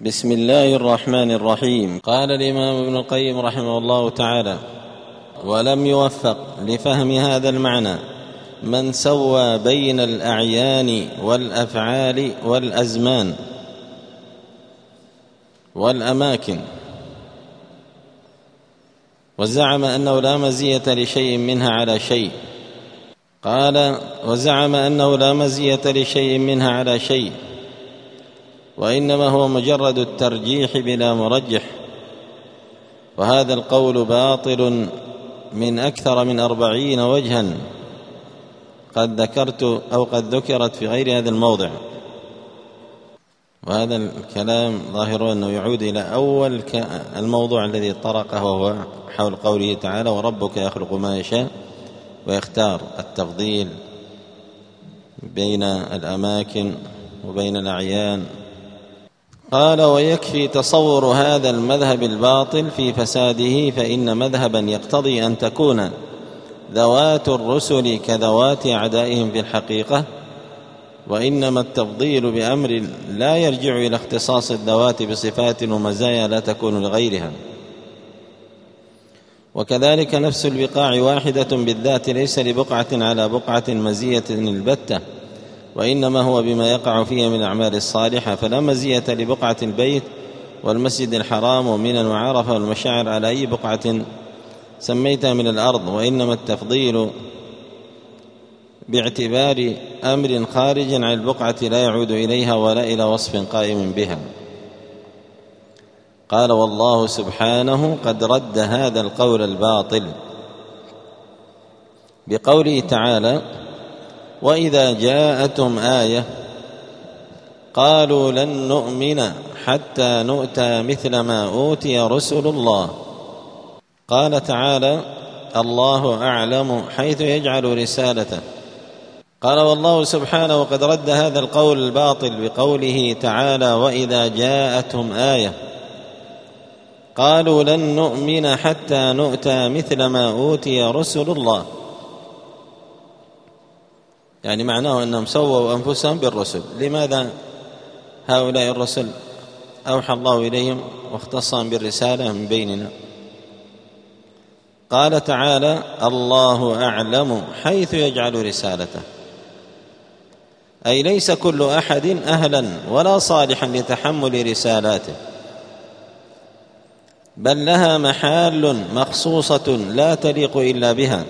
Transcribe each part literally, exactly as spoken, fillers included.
بسم الله الرحمن الرحيم. قال الإمام ابن القيم رحمه الله تعالى: ولم يوفق لفهم هذا المعنى من سوى بين الأعيان والأفعال والأزمان والأماكن، وزعم أنه لا مزية لشيء منها على شيء. قال: وزعم أنه لا مزية لشيء منها على شيء، وإنما هو مجرد الترجيح بلا مرجح، وهذا القول باطل من أكثر من أربعين وجها قد ذكرت أو قد ذكرت في غير هذا الموضع. وهذا الكلام ظاهر أنه يعود إلى أول الموضوع الذي طرقه، وهو حول قوله تعالى: وربك يخلق ما يشاء ويختار، التفضيل بين الأماكن وبين الأعيان. قال: ويكفي تصور هذا المذهب الباطل في فساده، فإن مذهبا يقتضي أن تكون ذوات الرسل كذوات أعدائهم في الحقيقة، وإنما التفضيل بأمر لا يرجع إلى اختصاص الذوات بصفات ومزايا لا تكون لغيرها. وكذلك نفس البقاع واحدة بالذات، ليس لبقعة على بقعة مزية البتة، وإنما هو بما يقع فيها من الأعمال الصالحة، فلا مزية لبقعة البيت والمسجد الحرام ومنى وعرفة والمشاعر على أي بقعة سميتها من الأرض، وإنما التفضيل باعتبار أمر خارج عن البقعة لا يعود إليها ولا إلى وصف قائم بها. قال: والله سبحانه قد رد هذا القول الباطل بقوله تعالى: وإذا جاءتهم آية قالوا لن نؤمن حتى نؤتى مثل ما أوتي رسل الله. قال تعالى: الله أعلم حيث يجعل رسالته. قال: والله سبحانه وقد رد هذا القول الباطل بقوله تعالى: وإذا جاءتهم آية قالوا لن نؤمن حتى نؤتى مثل ما أوتي رسل الله. يعني معناه أنهم سووا أنفسهم بالرسل. لماذا هؤلاء الرسل أوحى الله إليهم واختصهم بالرسالة من بيننا؟ قال تعالى: الله أعلم حيث يجعل رسالته، أي ليس كل أحد أهلا ولا صالحا لتحمل رسالاته، بل لها محال مخصوصة لا تليق إلا بها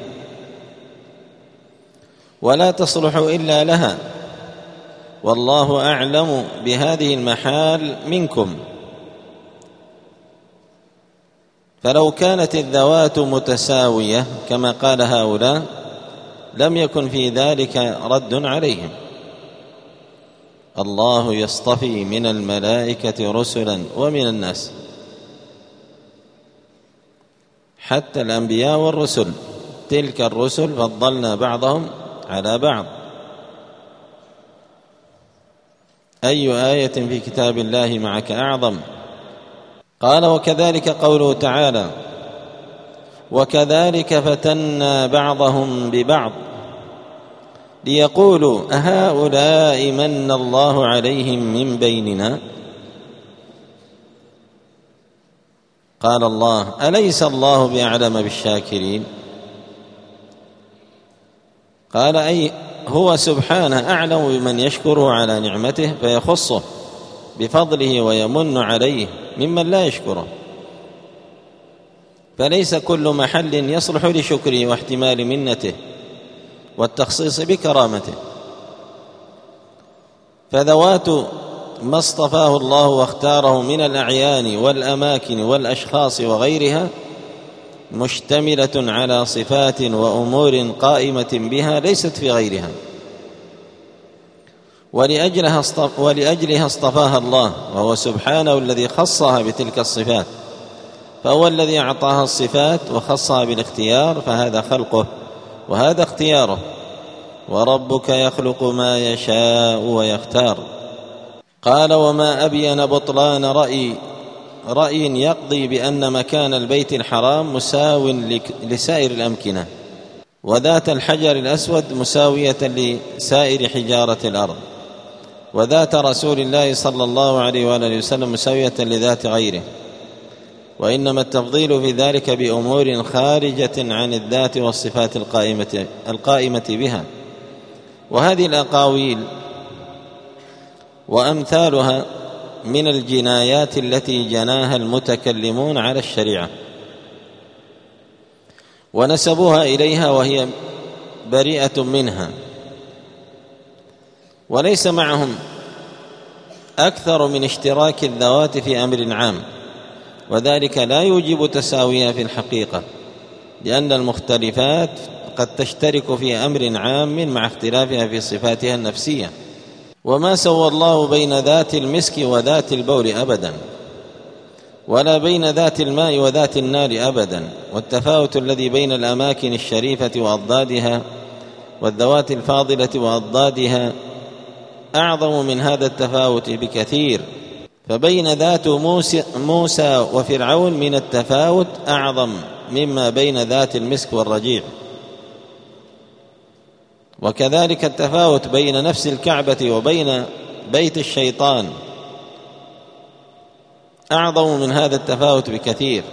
ولا تصلح إلا لها، والله أعلم بهذه المحال منكم. فلو كانت الذوات متساوية كما قال هؤلاء لم يكن في ذلك رد عليهم. الله يصطفي من الملائكة رسلا ومن الناس، حتى الأنبياء والرسل، تلك الرسل فضلنا بعضهم على بعض. أي آية في كتاب الله معك أعظم؟ قال: وكذلك قوله تعالى: وكذلك فتنا بعضهم ببعض ليقولوا أهؤلاء من الله عليهم من بيننا. قال الله: أليس الله بأعلم بالشاكرين؟ قال: أي هو سبحانه أعلم بمن يشكره على نعمته فيخصه بفضله ويمن عليه ممن لا يشكره، فليس كل محل يصلح لشكره واحتمال منته والتخصيص بكرامته. فذوات ما اصطفاه الله واختاره من الأعيان والأماكن والأشخاص وغيرها مشتملة على صفات وأمور قائمة بها ليست في غيرها، ولأجلها اصطف ولأجلها اصطفاها الله، وهو سبحانه الذي خصها بتلك الصفات، فهو الذي أعطاها الصفات وخصها بالاختيار، فهذا خلقه وهذا اختياره. وربك يخلق ما يشاء ويختار. قال: وما أبين بطلان رأي رأي يقضي بأن مكان البيت الحرام مساو لسائر الأمكنة، وذات الحجر الأسود مساوية لسائر حجارة الأرض، وذات رسول الله صلى الله عليه وآله وسلم مساوية لذات غيره، وإنما التفضيل في ذلك بأمور خارجة عن الذات والصفات القائمة, القائمة بها. وهذه الأقاويل وأمثالها من الجنايات التي جناها المتكلمون على الشريعة ونسبوها إليها وهي بريئة منها، وليس معهم أكثر من اشتراك الذوات في أمر عام، وذلك لا يوجب تساويها في الحقيقة، لأن المختلفات قد تشترك في أمر عام مع اختلافها في صفاتها النفسية. وما سوى الله بين ذات المسك وذات البول أبدا، ولا بين ذات الماء وذات النار أبدا. والتفاوت الذي بين الأماكن الشريفة وأضدادها والذوات الفاضلة وأضدادها أعظم من هذا التفاوت بكثير، فبين ذات موسى, موسى وفرعون من التفاوت أعظم مما بين ذات المسك والرجيع. وكذلك التفاوت بين نفس الكعبة وبين بيت الشيطان أعظم من هذا التفاوت بكثير،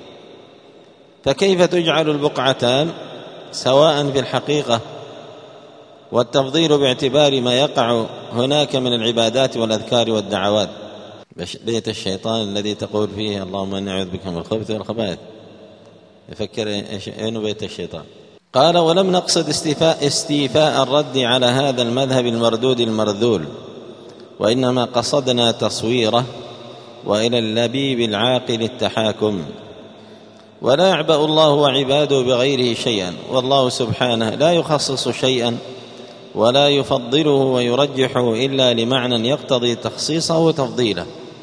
فكيف تجعل البقعتان سواء في الحقيقة؟ والتفضيل باعتبار ما يقع هناك من العبادات والأذكار والدعوات. بيت الشيطان الذي تقول فيه اللهم إني أعوذ بك من الخبث والخبائث، يفكر أين بيت الشيطان؟ قال: ولم نقصد استيفاء, استيفاء الرد على هذا المذهب المردود المرذول، وإنما قصدنا تصويره وإلى اللبيب العاقل التحاكم. ولا يعبأ الله وعباده بغيره شيئا، والله سبحانه لا يخصص شيئا ولا يفضله ويرجحه إلا لمعنى يقتضي تخصيصه وتفضيله.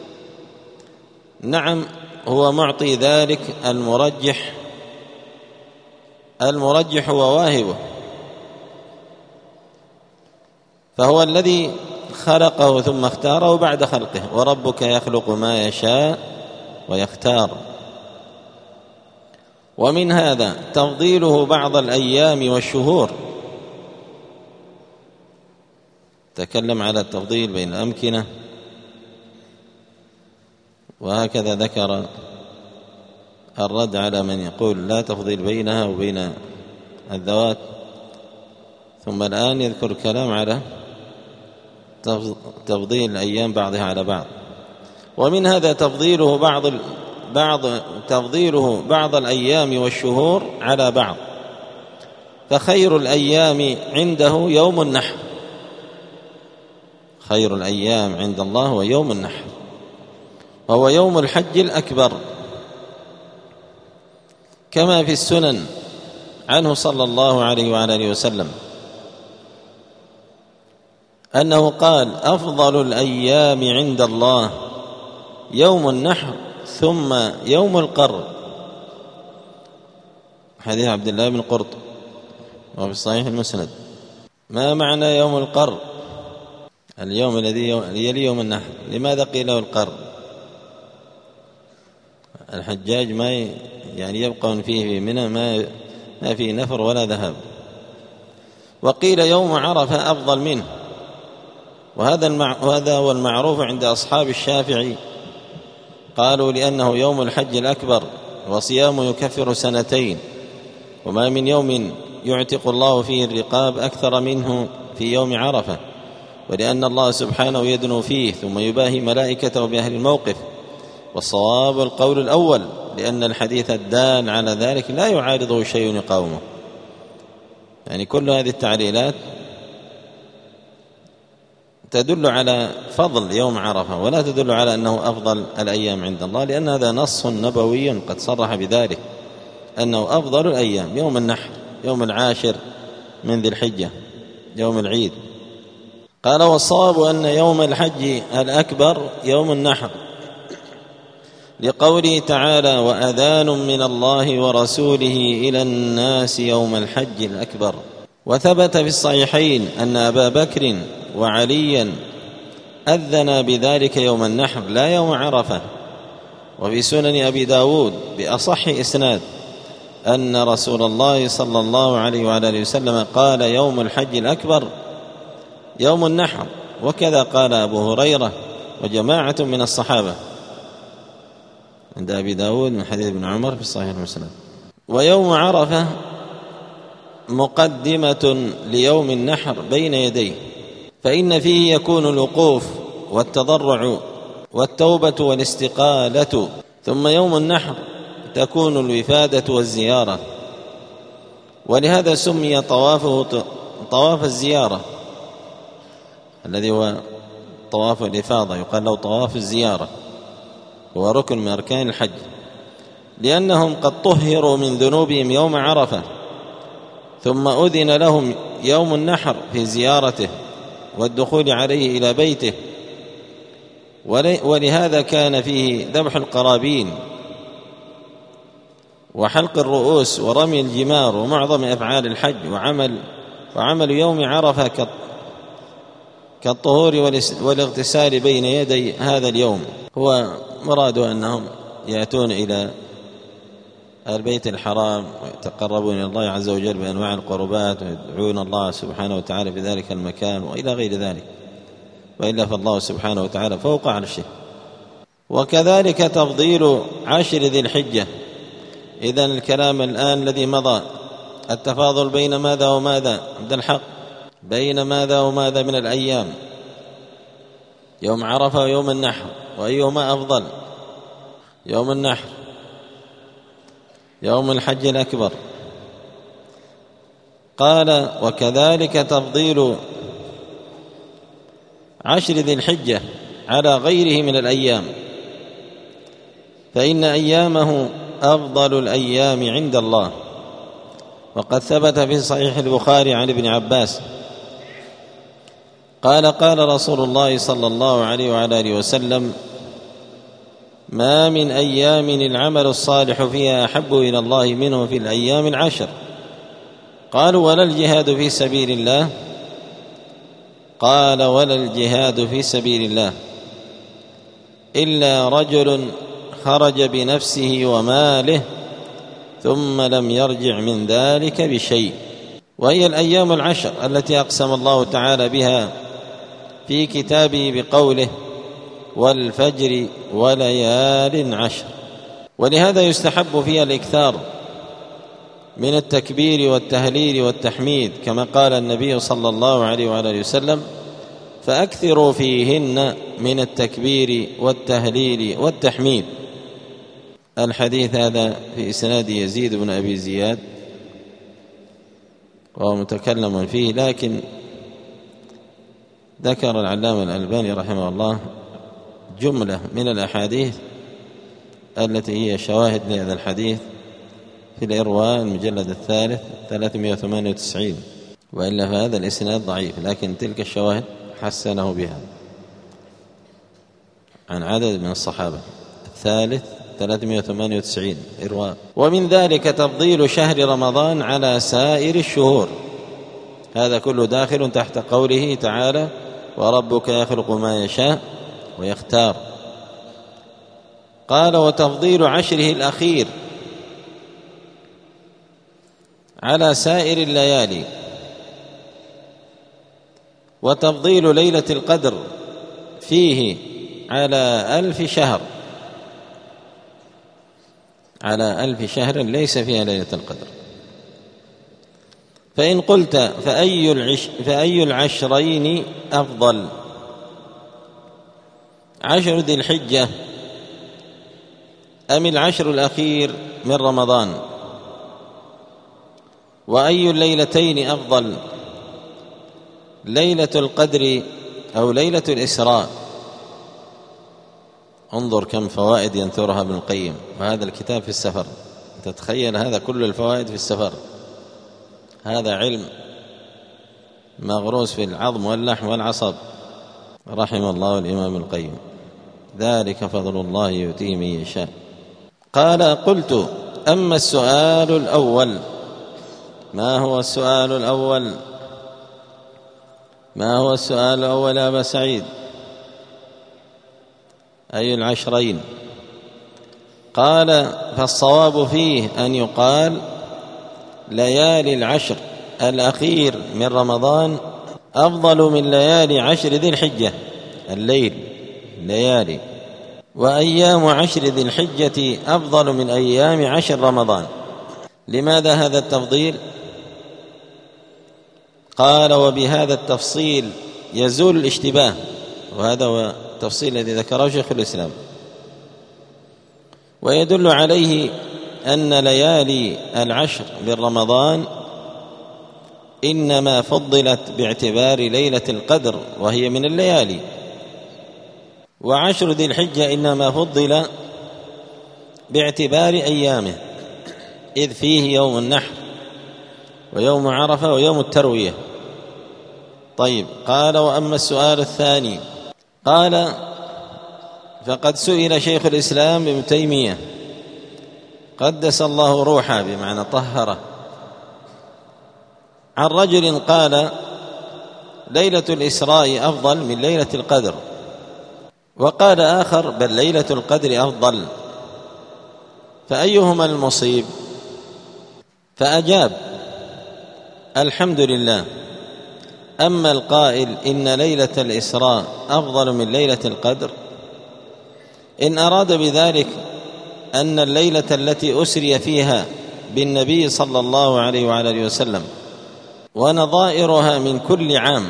نعم، هو معطي ذلك المرجح المرجح وواهبه، فهو الذي خلقه ثم اختاره بعد خلقه، وربك يخلق ما يشاء ويختار. ومن هذا تفضيله بعض الأيام والشهور، تكلم على التفضيل بين الأمكنة، وهكذا ذكر الرد على من يقول لا تفضيل بينها وبين الذوات، ثم الآن يذكر كلام على تفضيل الأيام بعضها على بعض. ومن هذا تفضيله بعض بعض تفضيله بعض الأيام والشهور على بعض، فخير الأيام عنده يوم النحر، خير الأيام عند الله هو يوم النحر، وهو يوم الحج الأكبر، كما في السنن عنه صلى الله عليه وعلى آله وسلم أنه قال: أفضل الأيام عند الله يوم النحر ثم يوم القر، حديث عبد الله بن قرط وفي الصحيح المسند. ما معنى يوم القر؟ اليوم الذي يلي يوم النحر. لماذا قيل له القر؟ الحجاج ما يعني يبقون فيه في منى ما ما فيه نفر ولا ذهب. وقيل يوم عرفة أفضل منه، وهذا المع... وهذا هو المعروف عند أصحاب الشافعي، قالوا لأنه يوم الحج الأكبر وصيامه يكفر سنتين، وما من يوم يعتق الله فيه الرقاب أكثر منه في يوم عرفة، ولأن الله سبحانه يدنو فيه ثم يباهي ملائكته بأهل الموقف. والصواب القول الأول، لأن الحديث الدال على ذلك لا يعارضه شيء يقاومه. يعني كل هذه التعليلات تدل على فضل يوم عرفة، ولا تدل على أنه أفضل الأيام عند الله، لأن هذا نص نبوي قد صرح بذلك أنه أفضل الأيام يوم النحر، يوم العاشر من ذي الحجة، يوم العيد. قال: والصواب أن يوم الحج الأكبر يوم النحر، لقوله تعالى: وأذان من الله ورسوله إلى الناس يوم الحج الأكبر. وثبت في الصحيحين أن أبا بكر وعليا أذن بذلك يوم النحر لا يوم عرفة. وفي سنن أبي داود بأصح إسناد أن رسول الله صلى الله عليه وعلى آله وسلم قال: يوم الحج الأكبر يوم النحر، وكذا قال أبو هريرة وجماعة من الصحابة عند أبي داود من حديث ابن عمر في الصحيح المسند. ويوم عرفة مقدمة ليوم النحر بين يديه، فإن فيه يكون الوقوف والتضرع والتوبة والاستقالة، ثم يوم النحر تكون الوفادة والزيارة، ولهذا سمي طوافه طواف الزيارة الذي هو طواف الإفاضة، يقال له طواف الزيارة، هو ركن من أركان الحج، لأنهم قد طهروا من ذنوبهم يوم عرفة، ثم أذن لهم يوم النحر في زيارته والدخول عليه إلى بيته، ولهذا كان فيه ذبح القرابين وحلق الرؤوس ورمي الجمار ومعظم أفعال الحج، وعمل وعمل يوم عرفة كالطهور والاغتسال بين يدي هذا اليوم. هو مراد أنهم يأتون إلى البيت الحرام ويتقربون إلى الله عز وجل بأنواع القربات ويدعون الله سبحانه وتعالى في ذلك المكان وإلى غير ذلك، وإلا فالله سبحانه وتعالى فوق عرشه. وكذلك تفضيل عشر ذي الحجة. إذن الكلام الآن الذي مضى التفاضل بين ماذا وماذا عبد الحق؟ بين ماذا وماذا من الأيام؟ يوم عرفة ويوم النحر، وأيهما أفضل؟ يوم النحر، يوم الحج الأكبر. قال وكذلك تفضيل عشر ذي الحجة على غيره من الأيام، فإن أيامه أفضل الأيام عند الله. وقد ثبت في صحيح البخاري عن ابن عباس قال قال رسول الله صلى الله عليه وعلى آله وسلم: ما من أيام العمل الصالح فيها أحب إلى الله منه في الأيام العشر. قالوا ولا الجهاد في سبيل الله؟ قال ولا الجهاد في سبيل الله إلا رجل خرج بنفسه وماله ثم لم يرجع من ذلك بشيء. وهي الأيام العشر التي أقسم الله تعالى بها في كتابه بقوله: والفجر وليال عشر. ولهذا يستحب فيها الإكثار من التكبير والتهليل والتحميد، كما قال النبي صلى الله عليه وآله وسلم: فأكثروا فيهن من التكبير والتهليل والتحميد. الحديث هذا في إسناد يزيد بن أبي زياد وهو متكلم فيه، لكن ذكر العلامة الألباني رحمه الله جملة من الأحاديث التي هي شواهد لهذا الحديث في الإرواء المجلد الثالث ثلاثمائة وثمانية وتسعين، وإلا فهذا الإسناد ضعيف، لكن تلك الشواهد حسنه بها عن عدد من الصحابة. الثالث ثلاثمائة وثمانية وتسعين إرواء. ومن ذلك تفضيل شهر رمضان على سائر الشهور، هذا كله داخل تحت قوله تعالى: وربك يخلق ما يشاء ويختار. قال وتفضيل عشره الأخير على سائر الليالي، وتفضيل ليلة القدر فيه على ألف شهر، على ألف شهر ليس فيها ليلة القدر. فإن قلت فأي, العش فأي العشرين أفضل؟ عشر ذي الحجة أم العشر الأخير من رمضان؟ وأي الليلتين أفضل، ليلة القدر أو ليلة الإسراء؟ انظر كم فوائد ينثرها ابن القيم، وهذا الكتاب في السفر. تتخيل هذا كل الفوائد في السفر، هذا علم مغروس في العظم واللحم والعصب، رحم الله الإمام القيم. ذلك فضل الله يؤتيه من يشاء. قال قلت: أما السؤال الأول. ما هو السؤال الأول؟ ما هو السؤال الأول يا أبا سعيد؟ أي العشرين؟ قال: فالصواب فيه أن يقال ليالي العشر الأخير من رمضان أفضل من ليالي عشر ذي الحجة، الليل ليالي، وأيام عشر ذي الحجة أفضل من أيام عشر رمضان. لماذا هذا التفضيل؟ قال: وبهذا التفصيل يزول الاشتباه، وهذا هو التفصيل الذي ذكره شيخ الإسلام، ويدل عليه أن ليالي العشر من رمضان إنما فضلت باعتبار ليلة القدر وهي من الليالي، وعشر ذي الحجة إنما فضل باعتبار أيامه، إذ فيه يوم النحر ويوم عرفة ويوم التروية. طيب، قال: وأما السؤال الثاني، قال: فقد سئل شيخ الإسلام ابن تيمية قدس الله روحه بمعنى طهره عن رجل قال: ليلة الإسراء أفضل من ليلة القدر، وقال آخر: بل ليلة القدر أفضل، فأيهما المصيب؟ فأجاب: الحمد لله، أما القائل إن ليلة الإسراء أفضل من ليلة القدر إن أراد بذلك أن الليلة التي أسري فيها بالنبي صلى الله عليه وعلى آله وسلم ونظائرها من كل عام،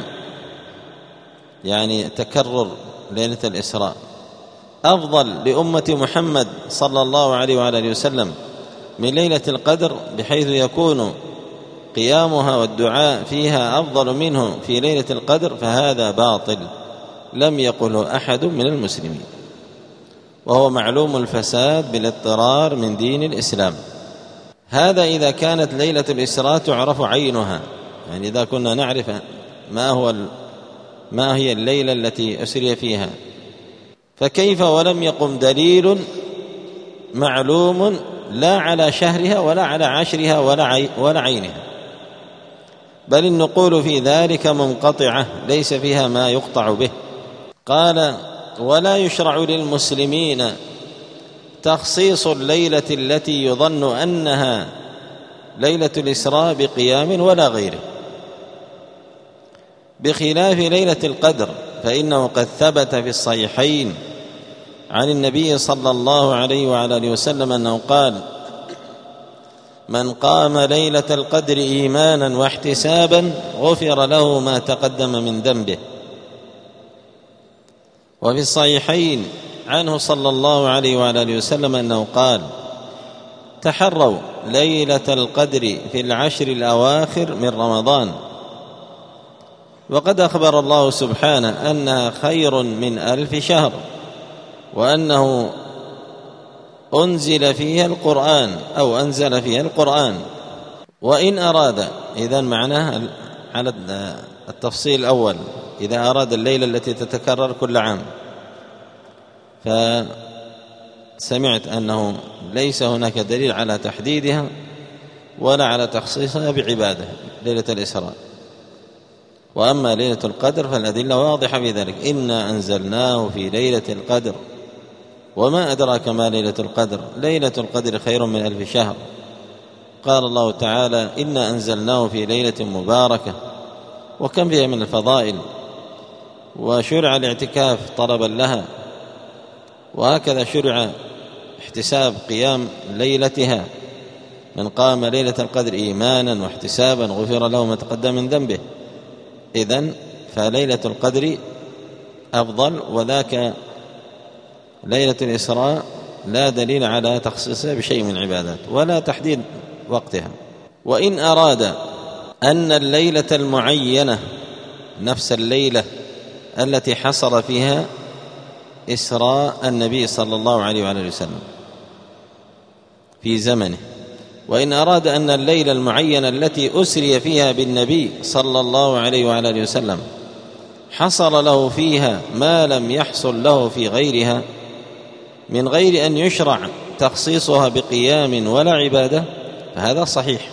يعني تكرر ليلة الإسراء، أفضل لأمة محمد صلى الله عليه وعلى آله وسلم من ليلة القدر، بحيث يكون قيامها والدعاء فيها أفضل منه في ليلة القدر، فهذا باطل لم يقله أحد من المسلمين، وهو معلوم الفساد بالاضطرار من دين الإسلام. هذا إذا كانت ليلة الإسراء تعرف عينها، يعني إذا كنا نعرف ما هو ما هي الليلة التي أسري فيها، فكيف ولم يقم دليل معلوم لا على شهرها ولا على عشرها ولا عينها، بل النقول في ذلك منقطعة ليس فيها ما يقطع به. قال: ولا يشرع للمسلمين تخصيص الليلة التي يظن أنها ليلة الإسراء بقيام ولا غيره، بخلاف ليلة القدر، فإنه قد ثبت في الصحيحين عن النبي صلى الله عليه وعلى آله وسلم أنه قال: من قام ليلة القدر إيمانا واحتسابا غفر له ما تقدم من ذنبه. وفي الصحيحين عنه صلى الله عليه وعلى آله وسلم أنه قال: تحروا ليلة القدر في العشر الأواخر من رمضان، وقد أخبر الله سبحانه أنها خير من ألف شهر، وأنه أنزل فيها القرآن أو أنزل فيها القرآن. وإن أراد، إذن معناه على التفصيل الأول، إذا أراد الليلة التي تتكرر كل عام، فسمعت أنه ليس هناك دليل على تحديدها ولا على تخصيصها بعبادة ليلة الإسراء. وأما ليلة القدر فالأدلة واضحة في ذلك: إنا أنزلناه في ليلة القدر وما أدراك ما ليلة القدر، ليلة القدر خير من ألف شهر. قال الله تعالى: إنا أنزلناه في ليلة مباركة، وكم فيها من الفضائل، وشرع الاعتكاف طلبا لها، وهكذا شرع احتساب قيام ليلتها، من قام ليلة القدر إيمانا واحتسابا غفر له ما تقدم من ذنبه. إذن فليلة القدر أفضل، وذاك ليلة الإسراء لا دليل على تخصيصها بشيء من العبادات ولا تحديد وقتها. وإن أراد أن الليلة المعينة نفس الليلة التي حصل فيها إسراء النبي صلى الله عليه وآله وسلم في زمنه، وإن أراد أن الليلة المعينة التي أسري فيها بالنبي صلى الله عليه وعلى آله وسلم حصل له فيها ما لم يحصل له في غيرها، من غير أن يشرع تخصيصها بقيام ولا عبادة، فهذا صحيح.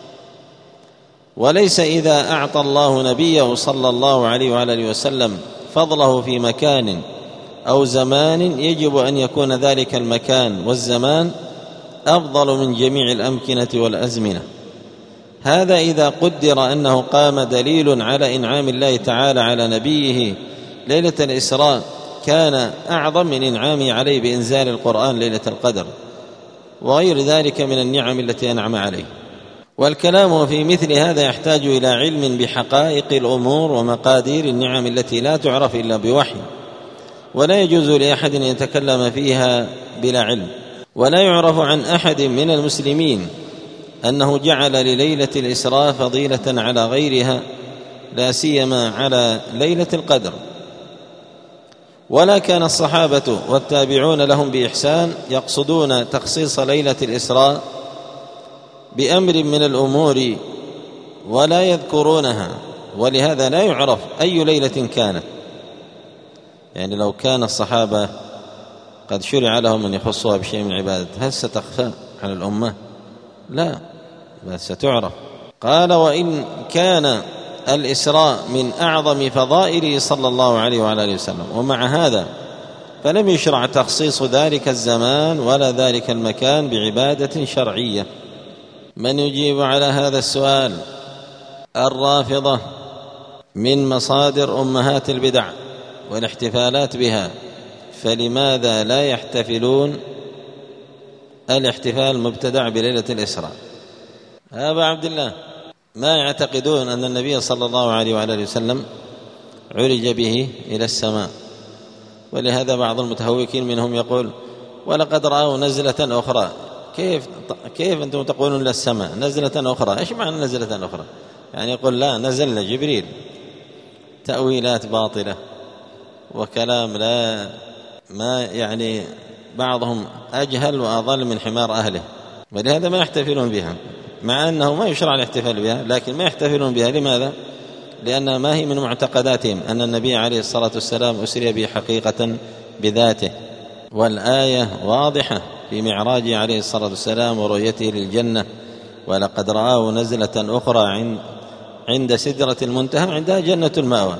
وليس إذا أعطى الله نبيه صلى الله عليه وعلى آله وسلم فضله في مكان أو زمان يجب أن يكون ذلك المكان والزمان أفضل من جميع الأمكنة والأزمنة، هذا إذا قدر أنه قام دليل على إنعام الله تعالى على نبيه ليلة الإسراء كان أعظم من إنعامه عليه بإنزال القرآن ليلة القدر وغير ذلك من النعم التي أنعم عليه. والكلام في مثل هذا يحتاج إلى علم بحقائق الأمور ومقادير النعم التي لا تعرف إلا بوحي، ولا يجوز لأحد أن يتكلم فيها بلا علم. ولا يعرف عن أحد من المسلمين أنه جعل لليلة الإسراء فضيلة على غيرها، لا سيما على ليلة القدر. ولا كان الصحابة والتابعون لهم بإحسان يقصدون تخصيص ليلة الإسراء بأمر من الأمور ولا يذكرونها، ولهذا لا يعرف أي ليلة كانت. يعني لو كان الصحابة قد شرع لهم أن يخصوها بشيء من عبادة هل ستخفى عن الأمة؟ لا، بل ستعرف. قال: وإن كان الإسراء من أعظم فضائله صلى الله عليه وعلى آله وسلم، ومع هذا فلم يشرع تخصيص ذلك الزمان ولا ذلك المكان بعبادة شرعية. من يجيب على هذا السؤال؟ الرافضة من مصادر أمهات البدع والاحتفالات بها، فلماذا لا يحتفلون الاحتفال المبتدع بليلة الإسراء؟ أبا عبد الله، ما يعتقدون أن النبي صلى الله عليه وعلى وسلم عرج به إلى السماء، ولهذا بعض المتهوكين منهم يقول: ولقد رأوا نزلة أخرى. كيف كيف أنتم تقولون للسماء نزلة أخرى؟ إيش معنى نزلة أخرى؟ يعني يقول لا، نزل جبريل. تأويلات باطلة وكلام لا ما يعني بعضهم أجهل وأضل من حمار أهله، ولهذا ما يحتفلون بها، مع أنه ما يشرع الاحتفال بها، لكن ما يحتفلون بها. لماذا؟ لأنها ما هي من معتقداتهم أن النبي عليه الصلاة والسلام أسري به حقيقة بذاته، والآية واضحة في معراجه عليه الصلاة والسلام ورؤيته للجنة: ولقد رآه نزلة أخرى عند سدرة المنتهى عندها جنة المأوى.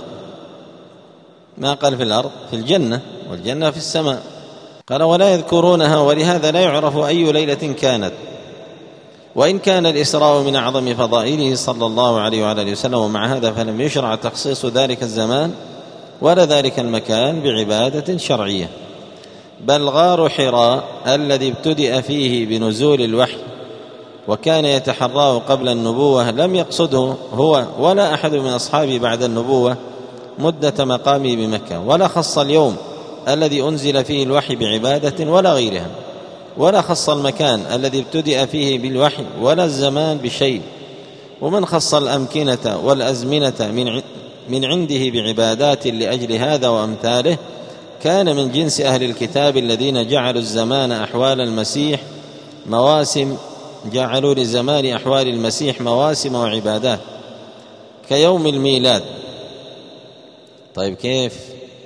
ما قال في الأرض، في الجنة، والجنة في السماء. قال: ولا يذكرونها، ولهذا لا يعرف أي ليلة كانت. وإن كان الإسراء من أعظم فضائله صلى الله عليه وعلى وسلم، ومع هذا فلم يشرع تخصيص ذلك الزمان ولا ذلك المكان بعبادة شرعية. بل غار حراء الذي ابتدأ فيه بنزول الوحي وكان يتحراه قبل النبوة لم يقصده هو ولا أحد من أصحابه بعد النبوة مدة مقامه بمكة، ولا خص اليوم الذي أنزل فيه الوحي بعبادة ولا غيرها، ولا خص المكان الذي ابتدأ فيه بالوحي ولا الزمان بشيء. ومن خص الأمكنة والأزمنة من عنده بعبادات لأجل هذا وأمثاله كان من جنس أهل الكتاب الذين جعلوا الزمان أحوال المسيح مواسم جعلوا لزمان أحوال المسيح مواسم وعبادات كيوم الميلاد. طيب كيف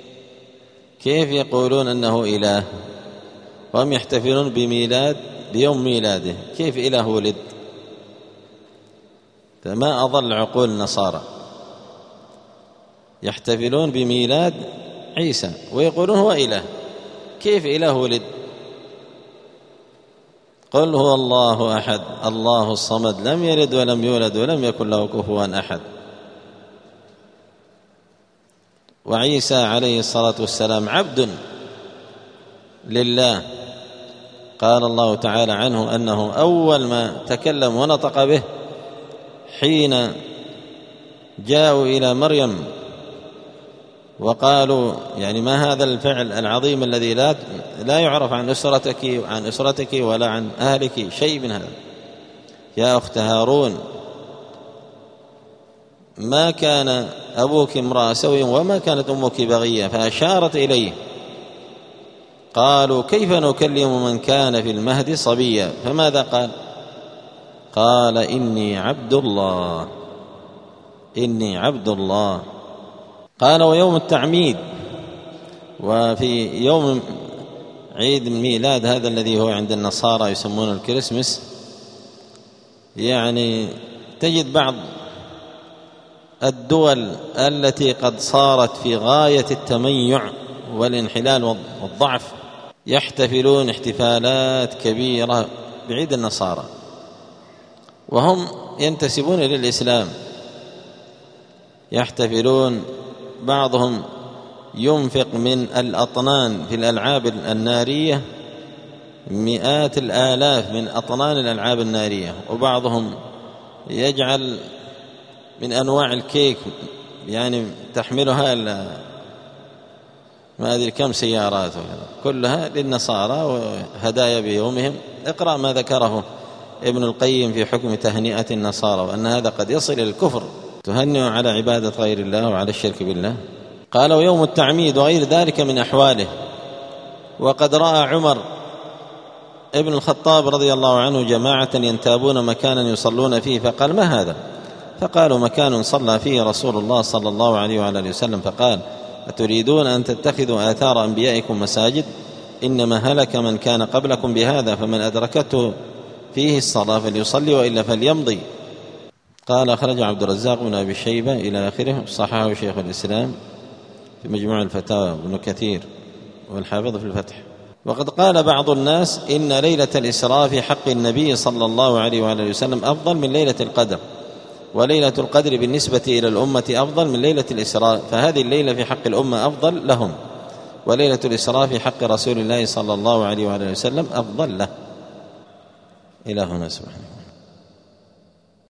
كيف يقولون أنه إله وهم يحتفلون بميلاد بيوم ميلاده؟ كيف إله ولد؟ فما أضل عقول النصارى، يحتفلون بميلاد عيسى ويقولون هو إله. كيف إله ولد؟ قل هو الله أحد الله الصمد لم يلد ولم يولد ولم يكن له كفوا أحد. وعيسى عليه الصلاة والسلام عبد لله، قال الله تعالى عنه أنه أول ما تكلم ونطق به حين جاءوا إلى مريم وقالوا يعني ما هذا الفعل العظيم الذي لا لا يعرف عن أسرتك عن أسرتك ولا عن أهلك شيء من هذا، يا أخت هارون ما كان أبوك امرأ سوء وما كانت أمك بغية، فأشارت إليه. قالوا كيف نكلم من كان في المهد صبيا؟ فماذا قال؟ قال إني عبد الله إني عبد الله. قال ويوم التعميد، وفي يوم عيد الميلاد هذا الذي هو عند النصارى يسمونه الكريسماس، يعني تجد بعض الدول التي قد صارت في غاية التميع والانحلال والضعف يحتفلون احتفالات كبيرة بعيد النصارى، وهم ينتسبون للإسلام، يحتفلون، بعضهم ينفق من الأطنان في الألعاب النارية مئات الآلاف من أطنان الألعاب النارية، وبعضهم يجعل من أنواع الكيك يعني تحملها ما أدري كم سيارات كلها للنصارى وهدايا بيومهم. اقرأ ما ذكره ابن القيم في حكم تهنئة النصارى، وأن هذا قد يصل إلى الكفر، تهنئ على عبادة غير الله وعلى الشرك بالله. قال ويوم التعميد وغير ذلك من أحواله. وقد رأى عمر ابن الخطاب رضي الله عنه جماعة ينتابون مكانا يصلون فيه، فقال ما هذا؟ فقالوا مكان صلى فيه رسول الله صلى الله عليه وعلى وسلم. فقال أتريدون أن تتخذوا آثار أنبيائكم مساجد؟ إنما هلك من كان قبلكم بهذا، فمن أدركته فيه الصلاة فليصلي وإلا فليمضي. قال أخرج عبد الرزاق بن أبي شيبة إلى آخره، صححه شيخ الإسلام في مجموع الفتاوى ابن كثير والحافظ في الفتح. وقد قال بعض الناس إن ليلة الإسراء في حق النبي صلى الله عليه وآله وسلم أفضل من ليلة القدر، وليلة القدر بالنسبة إلى الأمة أفضل من ليلة الإسراء، فهذه الليلة في حق الأمة أفضل لهم، وليلة الإسراء في حق رسول الله صلى الله عليه وآله وسلم أفضل له. إلى هنا سبحانه.